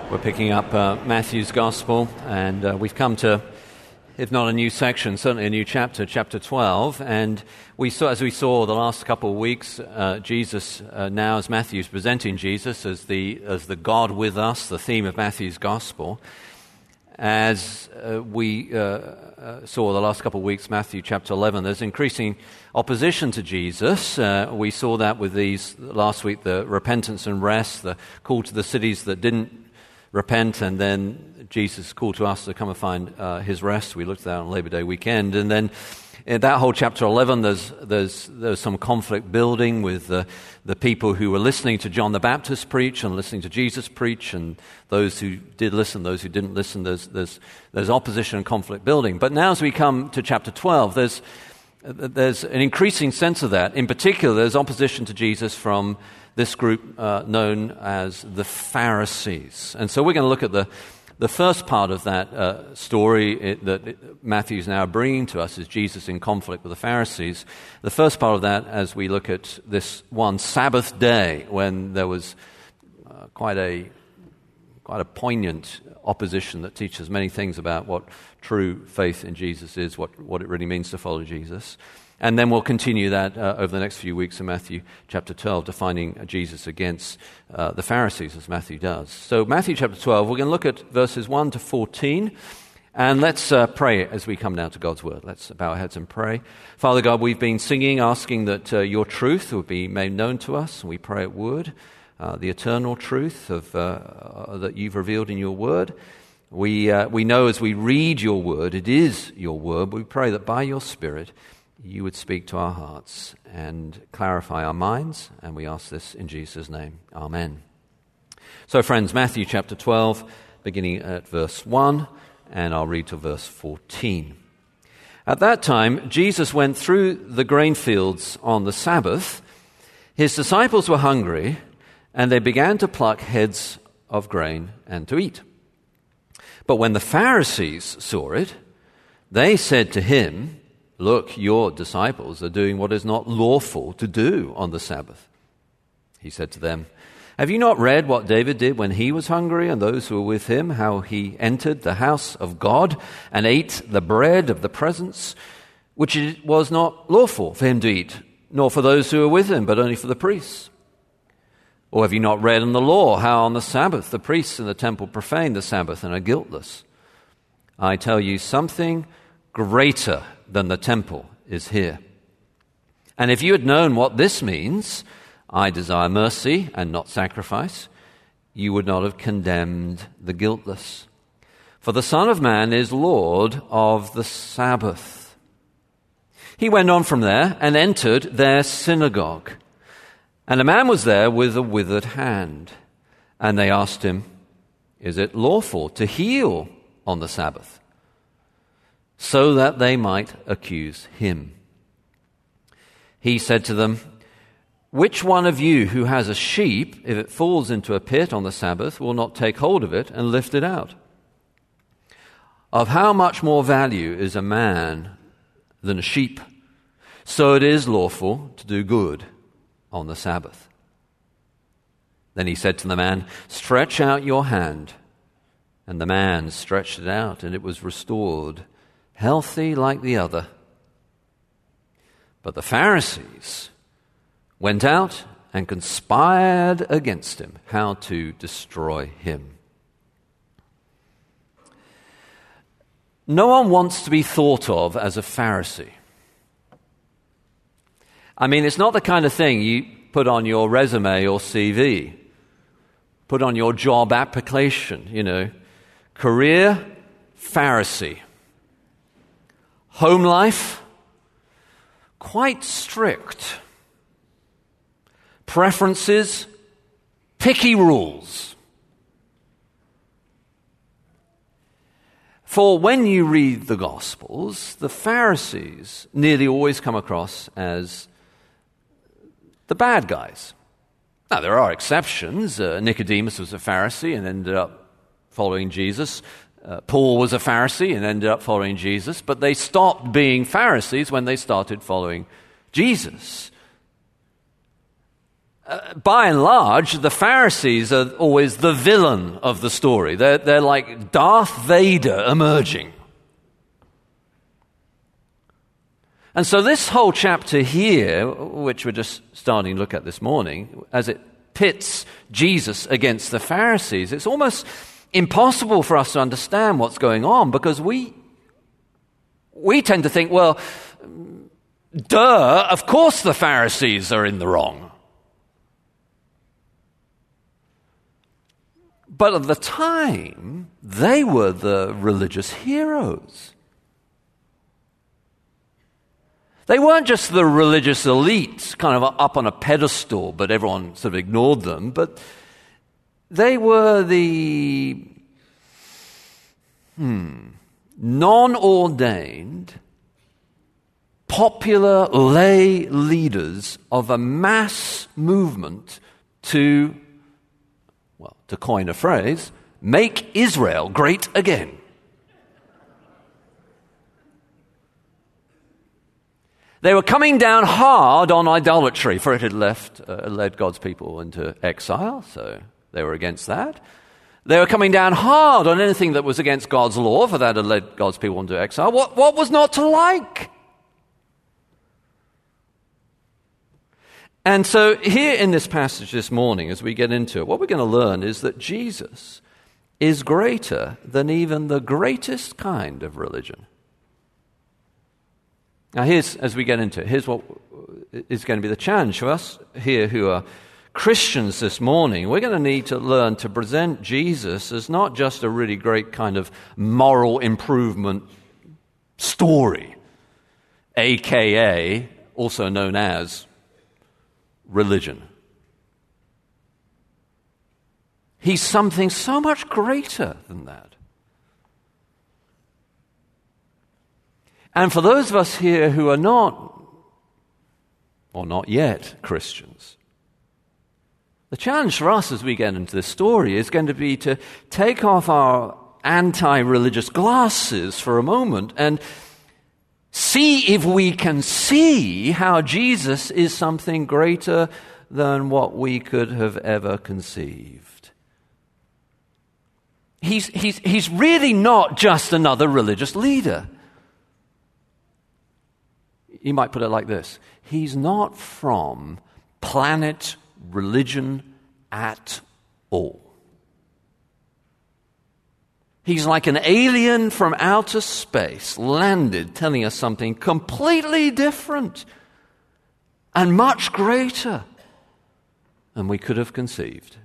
We're picking up Matthew's Gospel, and we've come to, if not a new section, certainly a new chapter, chapter 12. And we saw, as we saw the last couple of weeks, Jesus, now as Matthew's presenting Jesus as the God with us, the theme of Matthew's Gospel. As we saw the last couple of weeks, Matthew chapter 11, there's increasing opposition to Jesus. We saw that with these last week, the repentance and rest, the call to the cities that didn't repent, and then Jesus called to us to come and find his rest. We looked at that on Labor Day weekend. And then in that whole chapter 11, there's some conflict building with the people who were listening to John the Baptist preach and listening to Jesus preach, and those who did listen, those who didn't listen. There's opposition and conflict building. But now as we come to chapter 12, there's an increasing sense of that. In particular, there's opposition to Jesus from this group known as the Pharisees. And so we're going to look at the first part of that story that Matthew's now bringing to us is Jesus in conflict with the Pharisees. The first part of that, as we look at this one Sabbath day when there was quite a poignant opposition that teaches many things about what true faith in Jesus is, what it really means to follow Jesus. And then we'll continue that over the next few weeks in Matthew chapter 12, defining Jesus against the Pharisees, as Matthew does. So Matthew chapter 12, we're going to look at verses 1 to 14, and let's pray as we come now to God's Word. Let's bow our heads and pray. Father God, we've been singing, asking that your truth would be made known to us, and we pray it would, the eternal truth that you've revealed in your Word. We know as we read your Word, it is your Word, but we pray that by your Spirit, you would speak to our hearts and clarify our minds, and we ask this in Jesus' name. Amen. So friends, Matthew chapter 12, beginning at verse 1, and I'll read to verse 14. At that time, Jesus went through the grain fields on the Sabbath. His disciples were hungry, and they began to pluck heads of grain and to eat. But when the Pharisees saw it, they said to him, "Look, your disciples are doing what is not lawful to do on the Sabbath." He said to them, "Have you not read what David did when he was hungry and those who were with him, how he entered the house of God and ate the bread of the presence, which it was not lawful for him to eat, nor for those who were with him, but only for the priests? Or have you not read in the law how on the Sabbath the priests in the temple profane the Sabbath and are guiltless? I tell you, something greater than the temple is here. And if you had known what this means, I desire mercy and not sacrifice, you would not have condemned the guiltless. For the Son of Man is Lord of the Sabbath." He went on from there and entered their synagogue. And a man was there with a withered hand. And they asked him, "Is it lawful to heal on the Sabbath?" So that they might accuse him. He said to them, "Which one of you who has a sheep, if it falls into a pit on the Sabbath, will not take hold of it and lift it out? Of how much more value is a man than a sheep? So it is lawful to do good on the Sabbath." Then he said to the man, "Stretch out your hand." And the man stretched it out, and it was restored, healthy like the other. But the Pharisees went out and conspired against him, how to destroy him. No one wants to be thought of as a Pharisee. I mean, it's not the kind of thing you put on your resume or CV, put on your job application, Career, Pharisee. Home life, quite strict. Preferences, picky rules. For when you read the Gospels, the Pharisees nearly always come across as the bad guys. Now, there are exceptions. Nicodemus was a Pharisee and ended up following Jesus. Paul was a Pharisee and ended up following Jesus, but they stopped being Pharisees when they started following Jesus. by and large, the Pharisees are always the villain of the story. They're like Darth Vader emerging. And so this whole chapter here, which we're just starting to look at this morning, as it pits Jesus against the Pharisees, it's almost impossible for us to understand what's going on, because we tend to think, well, duh, of course the Pharisees are in the wrong. But at the time, they were the religious heroes. They weren't just the religious elite, kind of up on a pedestal, but everyone sort of ignored them. But they were the non-ordained, popular lay leaders of a mass movement to coin a phrase, make Israel great again. They were coming down hard on idolatry, for it had led God's people into exile, so they were against that. They were coming down hard on anything that was against God's law, for that had led God's people into exile. What was not to like? And so here in this passage this morning, as we get into it, what we're going to learn is that Jesus is greater than even the greatest kind of religion. Now as we get into it, here's what is going to be the challenge for us here who are Christians this morning. We're going to need to learn to present Jesus as not just a really great kind of moral improvement story, a.k.a. also known as religion. He's something so much greater than that. And for those of us here who are not, or not yet, Christians, the challenge for us as we get into this story is going to be to take off our anti-religious glasses for a moment and see if we can see how Jesus is something greater than what we could have ever conceived. He's really not just another religious leader. You might put it like this. He's not from planet religion at all. He's like an alien from outer space, landed, telling us something completely different and much greater than we could have conceived.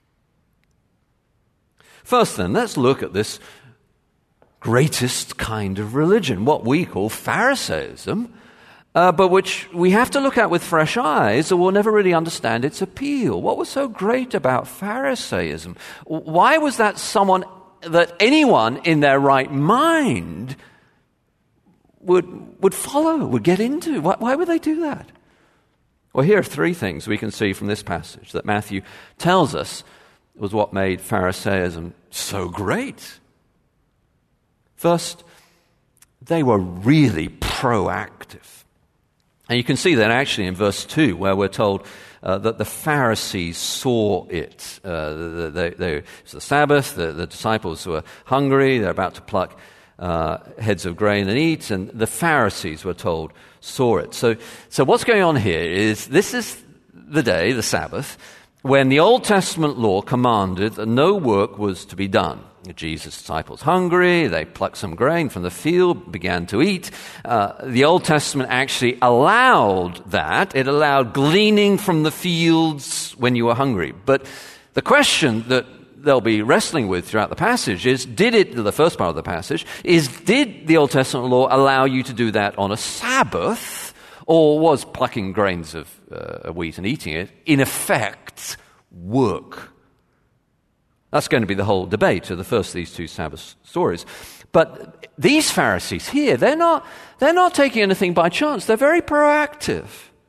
First then, let's look at this greatest kind of religion, what we call Pharisaism, but which we have to look at with fresh eyes or we'll never really understand its appeal. What was so great about Pharisaism? Why was that anyone in their right mind would follow, would get into? Why would they do that? Well, here are three things we can see from this passage that Matthew tells us was what made Pharisaism so great. First, they were really proactive. And you can see that actually in verse 2, where we're told that the Pharisees saw it. It's the Sabbath, the disciples were hungry, they're about to pluck heads of grain and eat, and the Pharisees, we're told, saw it. So what's going on here is this is the day, the Sabbath, when the Old Testament law commanded that no work was to be done. Jesus' disciples hungry, they plucked some grain from the field, began to eat. The Old Testament actually allowed that. It allowed gleaning from the fields when you were hungry. But the question that they'll be wrestling with throughout the passage is, the first part of the passage, did the Old Testament law allow you to do that on a Sabbath, or was plucking grains of wheat and eating it, in effect, work? That's going to be the whole debate of the first of these two Sabbath stories. But these Pharisees here, they're not taking anything by chance. They're very proactive.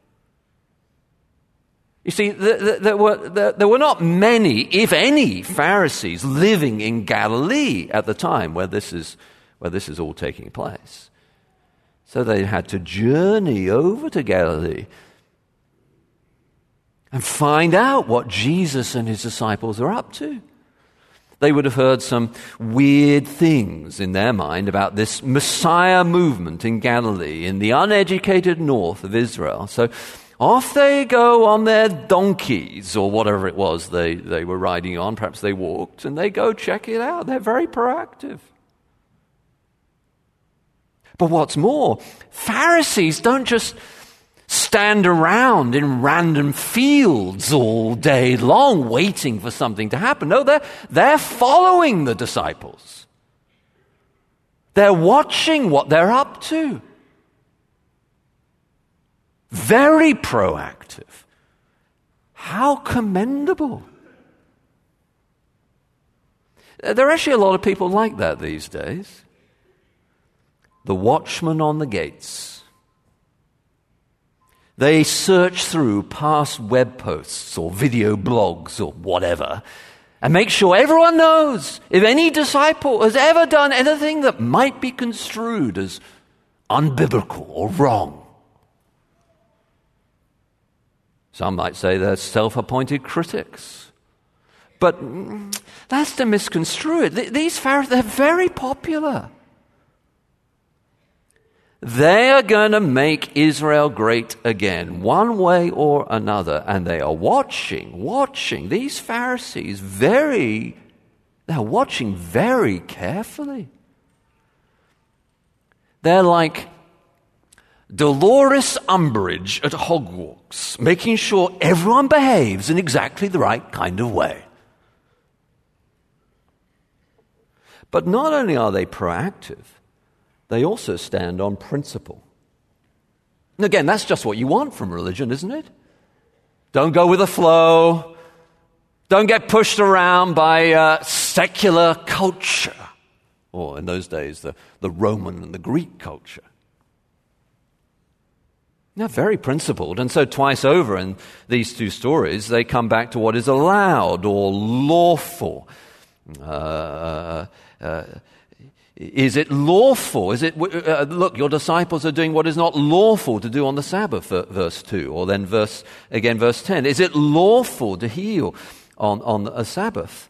You see, there were not many, if any, Pharisees living in Galilee at the time where this is all taking place. So they had to journey over to Galilee. and find out what Jesus and his disciples are up to. They would have heard some weird things in their mind about this Messiah movement in Galilee, in the uneducated north of Israel. So off they go on their donkeys, or whatever it was they were riding on. Perhaps they walked, and they go check it out. They're very proactive. But what's more, Pharisees don't just stand around in random fields all day long waiting for something to happen. No, they're following the disciples. They're watching what they're up to. Very proactive. How commendable. There are actually a lot of people like that these days. The watchman on the gates. They search through past web posts or video blogs or whatever and make sure everyone knows if any disciple has ever done anything that might be construed as unbiblical or wrong. Some might say they're self-appointed critics. But that's to misconstrue it. These Pharisees, they're very popular. They are going to make Israel great again, one way or another. And they are watching. These Pharisees, they're watching very carefully. They're like Dolores Umbridge at Hogwarts, making sure everyone behaves in exactly the right kind of way. But not only are they proactive, they also stand on principle. And again, that's just what you want from religion, isn't it? Don't go with the flow. Don't get pushed around by secular culture. Or in those days, the Roman and the Greek culture. They're very principled. And so twice over in these two stories, they come back to what is allowed or lawful. Is it lawful? Is it look, your disciples are doing what is not lawful to do on the Sabbath, verse 2, or then verse 10. Is it lawful to heal on a Sabbath?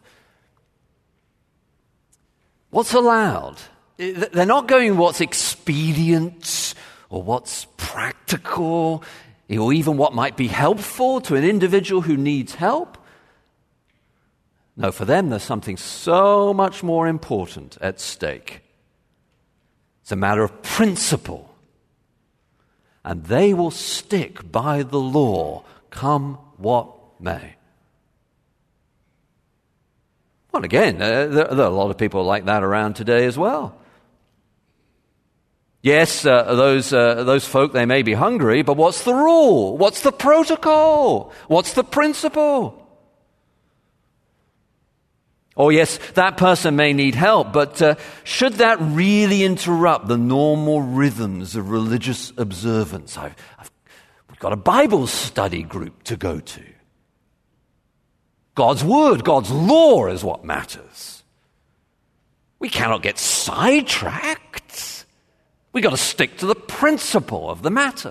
What's allowed? They're not going what's expedient or what's practical or even what might be helpful to an individual who needs help. No, for them, there's something so much more important at stake. It's a matter of principle. And they will stick by the law, come what may. Well, again, there are a lot of people like that around today as well. Yes, those folk, they may be hungry, but what's the rule? What's the protocol? What's the principle? Oh, yes, that person may need help, but should that really interrupt the normal rhythms of religious observance? We've got a Bible study group to go to. God's word, God's law is what matters. We cannot get sidetracked. We've got to stick to the principle of the matter.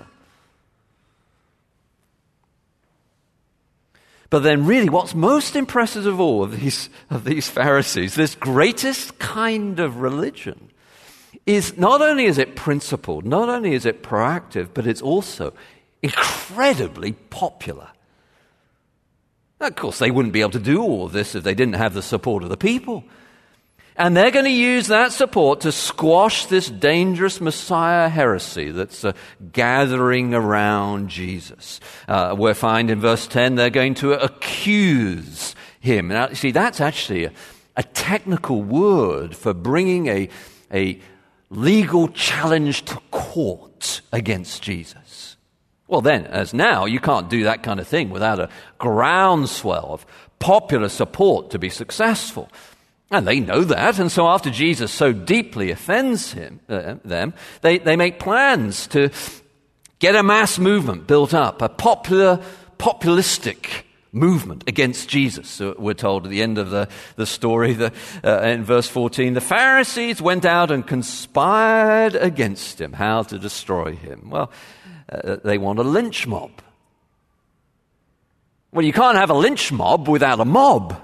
But then really what's most impressive of all of these Pharisees, this greatest kind of religion, is not only is it principled, not only is it proactive, but it's also incredibly popular. Now, of course, they wouldn't be able to do all of this if they didn't have the support of the people. And they're going to use that support to squash this dangerous Messiah heresy that's gathering around Jesus. We find in verse 10 they're going to accuse him. Now, see, that's actually a technical word for bringing a legal challenge to court against Jesus. Well, then, as now, you can't do that kind of thing without a groundswell of popular support to be successful. And they know that, and so after Jesus so deeply offends them, they make plans to get a mass movement built up, a populistic movement against Jesus. So we're told at the end of the story, in verse 14, the Pharisees went out and conspired against him, how to destroy him. Well, they want a lynch mob. Well, you can't have a lynch mob without a mob.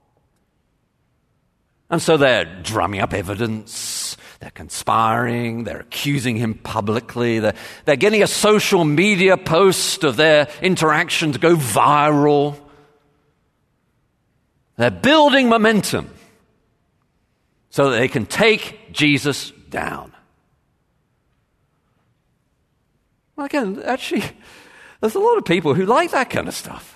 And so they're drumming up evidence, they're conspiring, they're accusing him publicly, they're getting a social media post of their interaction to go viral. They're building momentum so that they can take Jesus down. Again, actually, there's a lot of people who like that kind of stuff.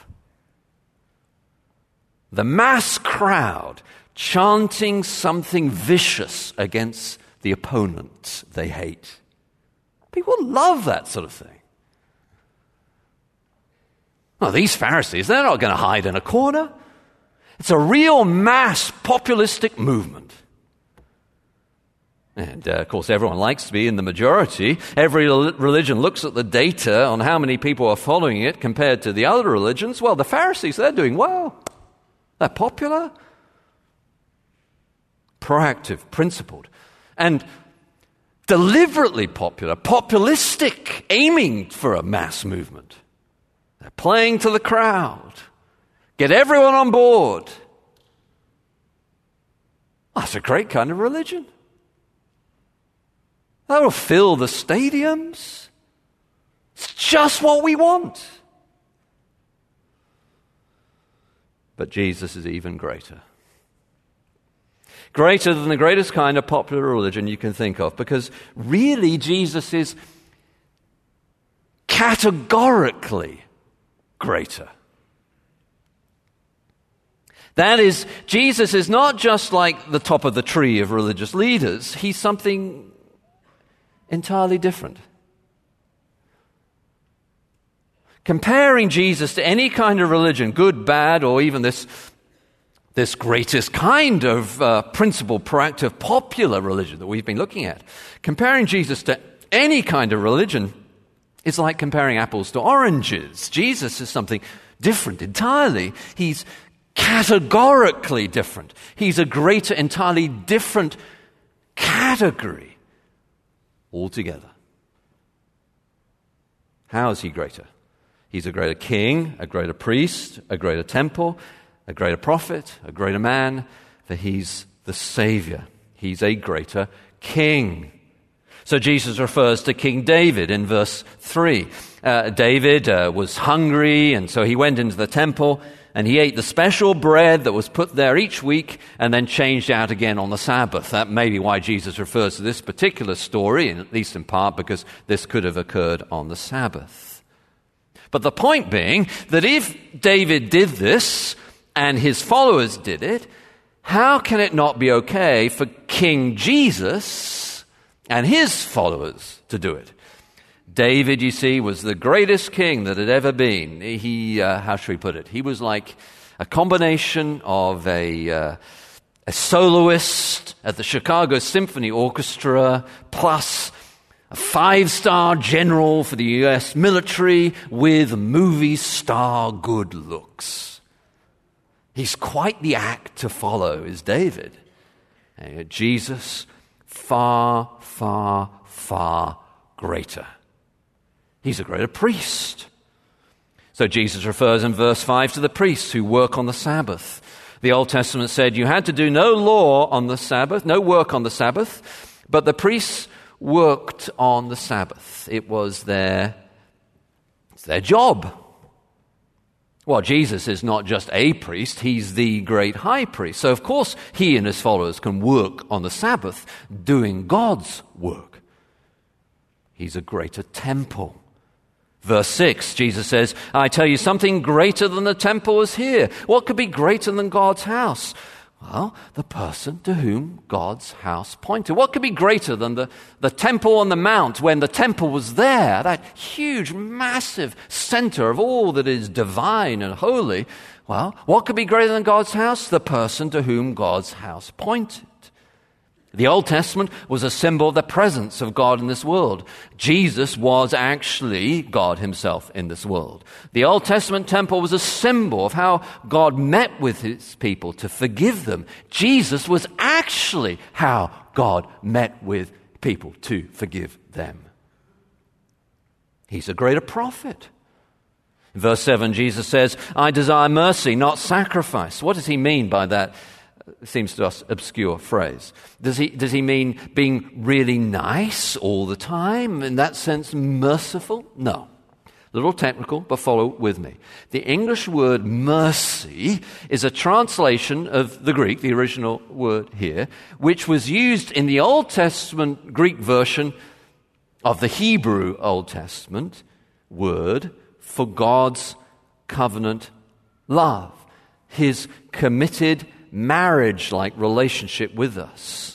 The mass crowd chanting something vicious against the opponent they hate. People love that sort of thing. Well, these Pharisees, they're not going to hide in a corner. It's a real mass populistic movement. And, of course, everyone likes to be in the majority. Every religion looks at the data on how many people are following it compared to the other religions. Well, the Pharisees, they're doing well. They're popular, proactive, principled, and deliberately popular, populistic, aiming for a mass movement. They're playing to the crowd. Get everyone on board. That's a great kind of religion. That will fill the stadiums. It's just what we want. But Jesus is even greater. Greater than the greatest kind of popular religion you can think of, because really Jesus is categorically greater. That is, Jesus is not just like the top of the tree of religious leaders. He's something entirely different. Comparing Jesus to any kind of religion, good, bad, or even this greatest kind of principled, proactive, popular religion that we've been looking at, comparing Jesus to any kind of religion is like comparing apples to oranges. Jesus is something different entirely. He's categorically different. He's a greater, entirely different category altogether. How is he greater? He's a greater king, a greater priest, a greater temple, a greater prophet, a greater man, for he's the Savior. He's a greater king. So Jesus refers to King David in verse 3. David was hungry, and so he went into the temple, and he ate the special bread that was put there each week and then changed out again on the Sabbath. That may be why Jesus refers to this particular story, at least in part because this could have occurred on the Sabbath. But the point being that if David did this and his followers did it, how can it not be okay for King Jesus and his followers to do it? David, you see, was the greatest king that had ever been. He, how should we put it? He was like a combination of a soloist at the Chicago Symphony Orchestra plus a 5-star general for the U.S. military with movie star good looks. He's quite the act to follow, is David. And Jesus, far, far, far greater. He's a greater priest. So Jesus refers in verse 5 to the priests who work on the Sabbath. The Old Testament said you had to do no law on the Sabbath, no work on the Sabbath, but the priests worked on the Sabbath. It was their job. Well, Jesus is not just a priest, he's the great high priest. So, of course, he and his followers can work on the Sabbath doing God's work. He's a greater temple. Verse 6, Jesus says, I tell you, something greater than the temple is here. What could be greater than God's house? Well, the person to whom God's house pointed. What could be greater than the temple on the mount when the temple was there, that huge, massive center of all that is divine and holy? Well, what could be greater than God's house? The person to whom God's house pointed. The Old Testament was a symbol of the presence of God in this world. Jesus was actually God himself in this world. The Old Testament temple was a symbol of how God met with his people to forgive them. Jesus was actually how God met with people to forgive them. He's a greater prophet. In verse 7, Jesus says, I desire mercy, not sacrifice. What does he mean by that? Seems to us obscure phrase. Does he mean being really nice all the time? In that sense, merciful? No. A little technical, but follow with me. The English word mercy is a translation of the Greek, the original word here, which was used in the Old Testament Greek version of the Hebrew Old Testament word for God's covenant love, his committed marriage-like relationship with us.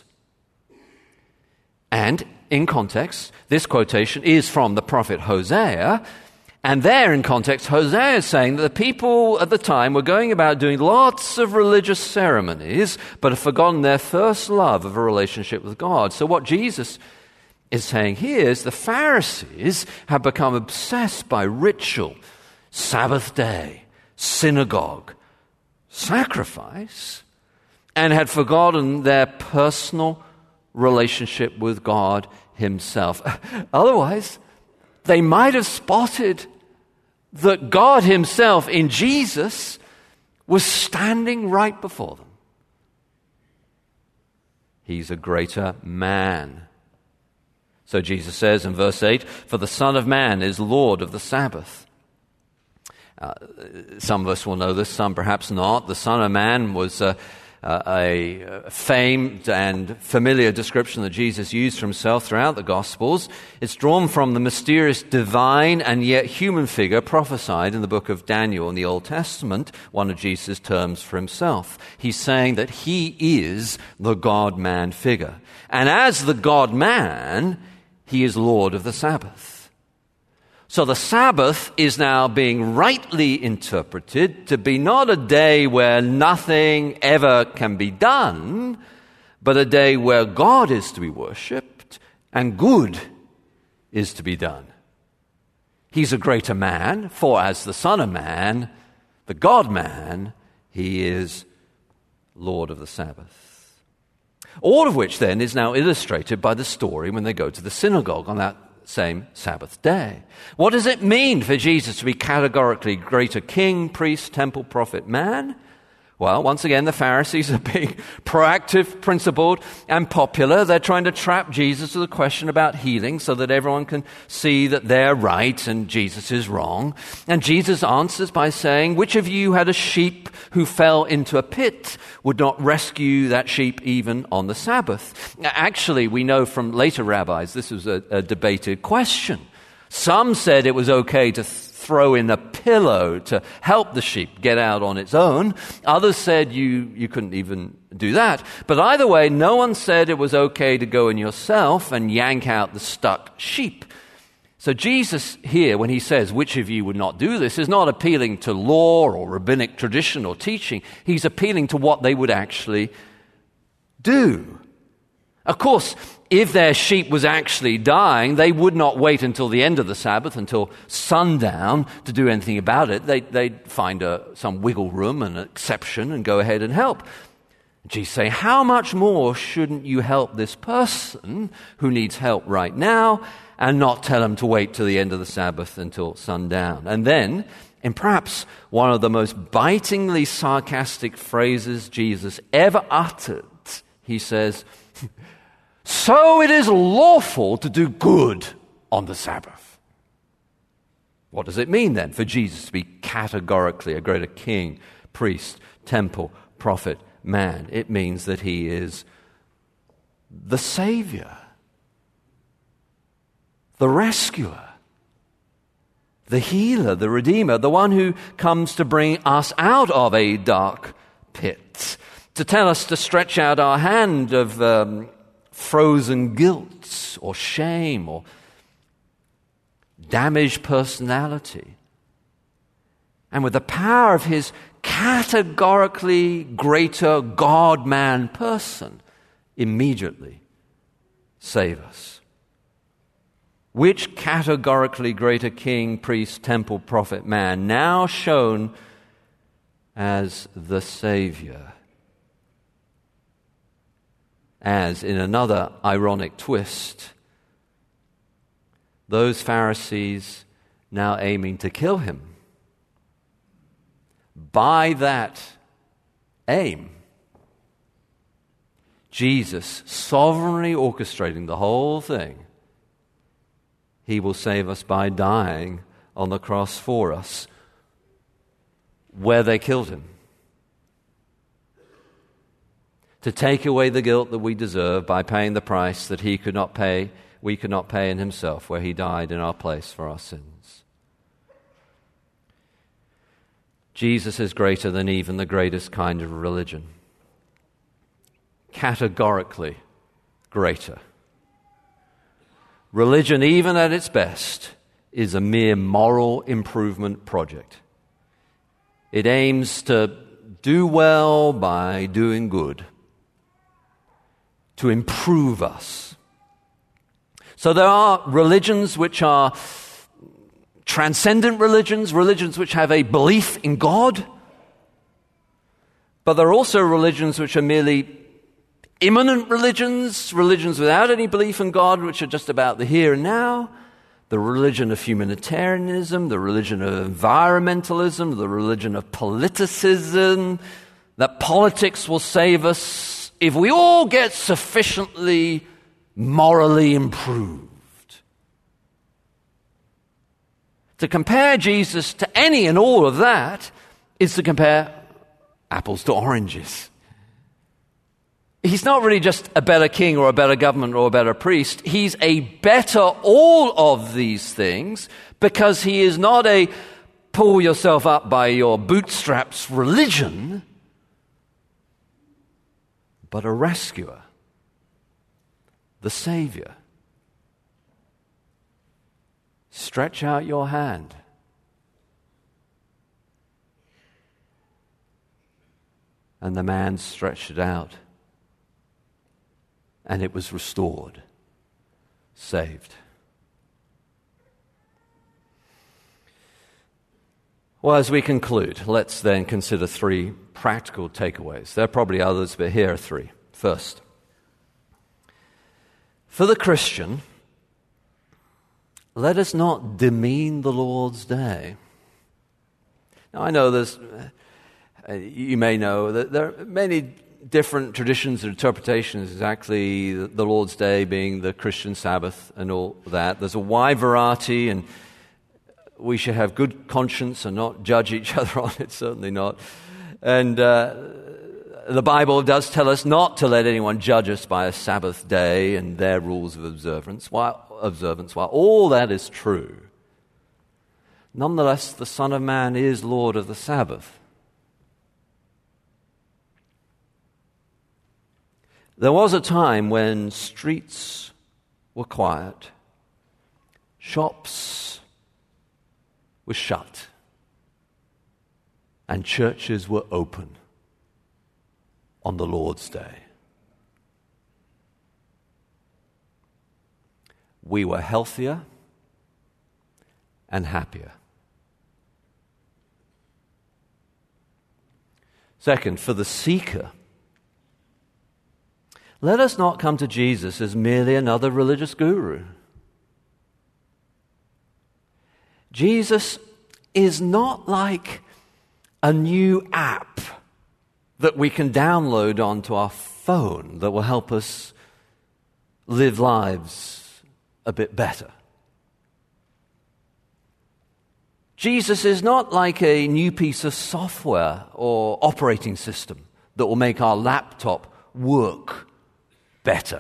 And in context, this quotation is from the prophet Hosea, and there in context, Hosea is saying that the people at the time were going about doing lots of religious ceremonies, but have forgotten their first love of a relationship with God. So what Jesus is saying here is the Pharisees have become obsessed by ritual, Sabbath day, synagogue, sacrifice, and had forgotten their personal relationship with God himself. Otherwise, they might have spotted that God himself in Jesus was standing right before them. He's a greater man. So Jesus says in verse 8, for the Son of Man is Lord of the Sabbath. Some of us will know this, some perhaps not. The Son of Man was a famed and familiar description that Jesus used for himself throughout the Gospels. It's drawn from the mysterious divine and yet human figure prophesied in the book of Daniel in the Old Testament, one of Jesus' terms for himself. He's saying that he is the God-man figure. And as the God-man, he is Lord of the Sabbath. So the Sabbath is now being rightly interpreted to be not a day where nothing ever can be done, but a day where God is to be worshipped and good is to be done. He's a greater man, for as the Son of Man, the God-man, he is Lord of the Sabbath. All of which then is now illustrated by the story when they go to the synagogue on that same Sabbath day. What does it mean for Jesus to be categorically greater king, priest, temple, prophet, man? Well, once again, the Pharisees are being proactive, principled, and popular. They're trying to trap Jesus with a question about healing so that everyone can see that they're right and Jesus is wrong. And Jesus answers by saying, which of you had a sheep who fell into a pit would not rescue that sheep even on the Sabbath? Actually, we know from later rabbis this was a debated question. Some said it was okay to throw in a pillow to help the sheep get out on its own. Others said you couldn't even do that. But either way, no one said it was okay to go in yourself and yank out the stuck sheep. So Jesus here, when he says, which of you would not do this, is not appealing to law or rabbinic tradition or teaching. He's appealing to what they would actually do. Of course, if their sheep was actually dying, they would not wait until the end of the Sabbath, until sundown, to do anything about it. They'd find some wiggle room and an exception and go ahead and help. Jesus saying, how much more shouldn't you help this person who needs help right now and not tell him to wait till the end of the Sabbath until sundown? And then, in perhaps one of the most bitingly sarcastic phrases Jesus ever uttered, he says, so it is lawful to do good on the Sabbath. What does it mean then for Jesus to be categorically a greater king, priest, temple, prophet, man? It means that he is the Savior, the rescuer, the healer, the redeemer, the one who comes to bring us out of a dark pit, to tell us to stretch out our hand of frozen guilt or shame or damaged personality. And with the power of his categorically greater God-man person, immediately save us. Which categorically greater king, priest, temple, prophet, man, now shown as the Savior? As, in another ironic twist, those Pharisees now aiming to kill him by that aim, Jesus sovereignly orchestrating the whole thing, he will save us by dying on the cross for us, where they killed him, to take away the guilt that we deserve by paying the price that he could not pay, we could not pay in himself, where he died in our place for our sins. Jesus is greater than even the greatest kind of religion. Categorically greater. Religion, even at its best, is a mere moral improvement project. It aims to do well by doing good, to improve us. So there are religions which are transcendent religions, religions which have a belief in God, but there are also religions which are merely immanent religions, religions without any belief in God, which are just about the here and now. The religion of humanitarianism, the religion of environmentalism, the religion of politicism, that politics will save us if we all get sufficiently morally improved. To compare Jesus to any and all of that is to compare apples to oranges. He's not really just a better king or a better government or a better priest. He's a better all of these things because he is not a pull yourself up by your bootstraps religion, but a rescuer, the Savior. Stretch out your hand. And the man stretched it out. And it was restored, saved. Well, as we conclude, let's then consider three practical takeaways. There are probably others, but here are three. First, for the Christian, let us not demean the Lord's Day. Now, I know you may know that there are many different traditions and interpretations, exactly the Lord's Day being the Christian Sabbath and all that. There's a wide variety, and we should have good conscience and not judge each other on it, certainly not. And the Bible does tell us not to let anyone judge us by a Sabbath day and their rules of observance. While all that is true, nonetheless, the Son of Man is Lord of the Sabbath. There was a time when streets were quiet, shops were shut, and churches were open on the Lord's Day. We were healthier and happier. Second, for the seeker, let us not come to Jesus as merely another religious guru. Jesus is not like a new app that we can download onto our phone that will help us live lives a bit better. Jesus is not like a new piece of software or operating system that will make our laptop work better.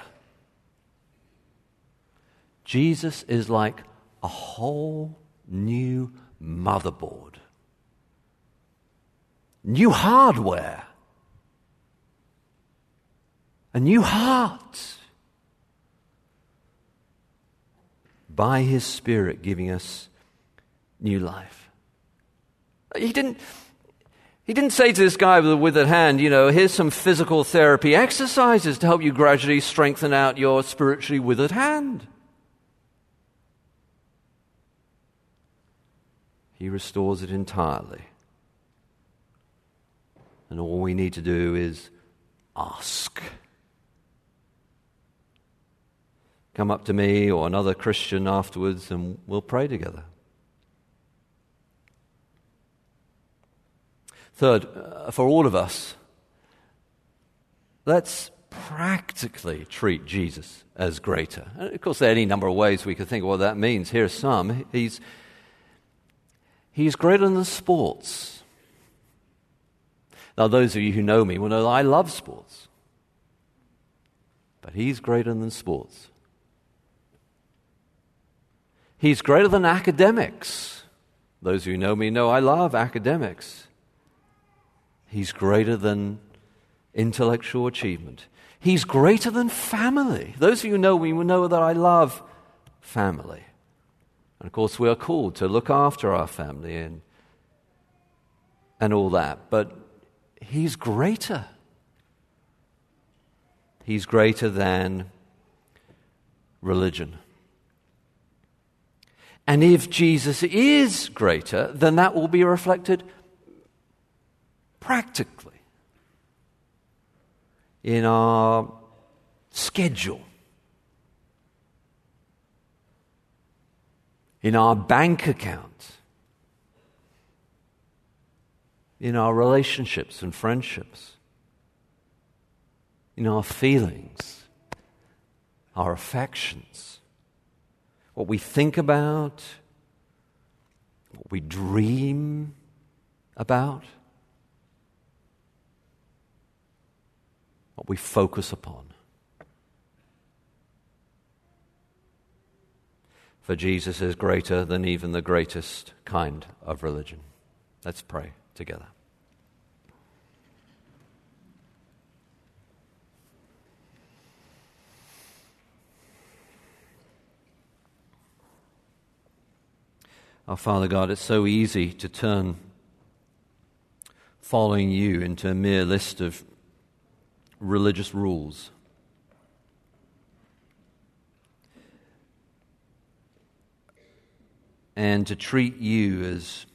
Jesus is like a whole new motherboard, new hardware, a new heart, by His Spirit giving us new life. He didn't say to this guy with a withered hand, here's some physical therapy exercises to help you gradually strengthen out your spiritually withered hand. He restores it entirely. And all we need to do is ask. Come up to me or another Christian afterwards and we'll pray together. Third, for all of us, let's practically treat Jesus as greater. And of course, there are any number of ways we could think of what that means. Here's some. He's greater than sports. Now, those of you who know me will know that I love sports. But he's greater than sports. He's greater than academics. Those of you who know me know I love academics. He's greater than intellectual achievement. He's greater than family. Those of you who know me will know that I love family. And of course, we are called to look after our family and all that. But he's greater. He's greater than religion. And if Jesus is greater, then that will be reflected practically in our schedule, in our bank account, in our relationships and friendships, in our feelings, our affections, what we think about, what we dream about, what we focus upon. For Jesus is greater than even the greatest kind of religion. Let's pray together. Our Father God, it's so easy to turn following you into a mere list of religious rules. And to treat you as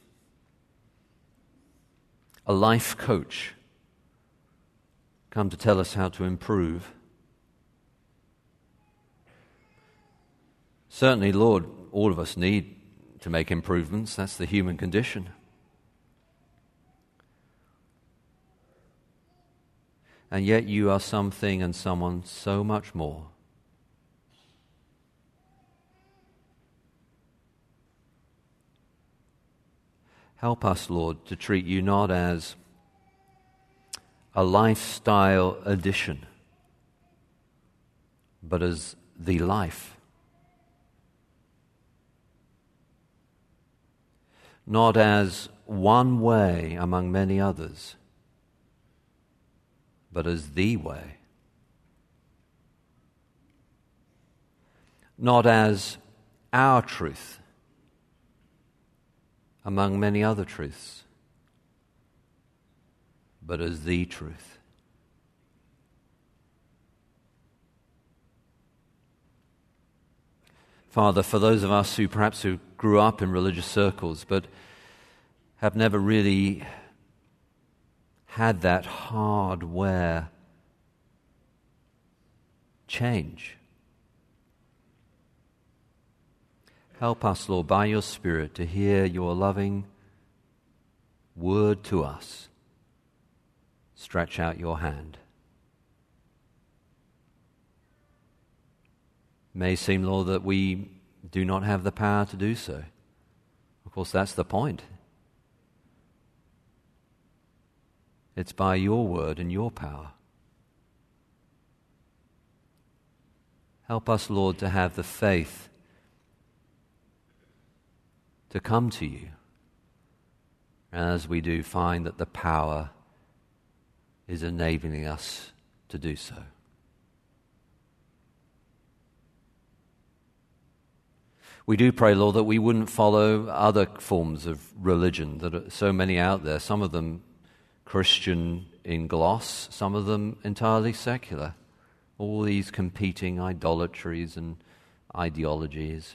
a life coach, come to tell us how to improve. Certainly, Lord, all of us need to make improvements. That's the human condition. And yet you are something and someone so much more. Help us, Lord, to treat you not as a lifestyle addition, but as the life. Not as one way among many others, but as the way. Not as our truth among many other truths, but as the truth. Father, for those of us who perhaps who grew up in religious circles but have never really had that hardware change, help us, Lord, by your Spirit to hear your loving word to us. Stretch out your hand. It may seem, Lord, that we do not have the power to do so. Of course, that's the point. It's by your word and your power. Help us, Lord, to have the faith to come to you. And as we do, find that the power is enabling us to do so. We do pray, Lord, that we wouldn't follow other forms of religion. There are so many out there, some of them Christian in gloss, some of them entirely secular. All these competing idolatries and ideologies.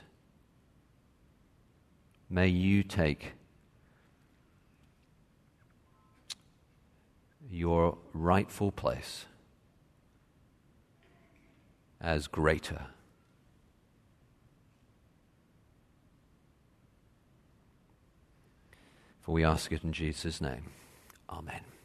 May you take your rightful place as greater. For we ask it in Jesus' name. Amen.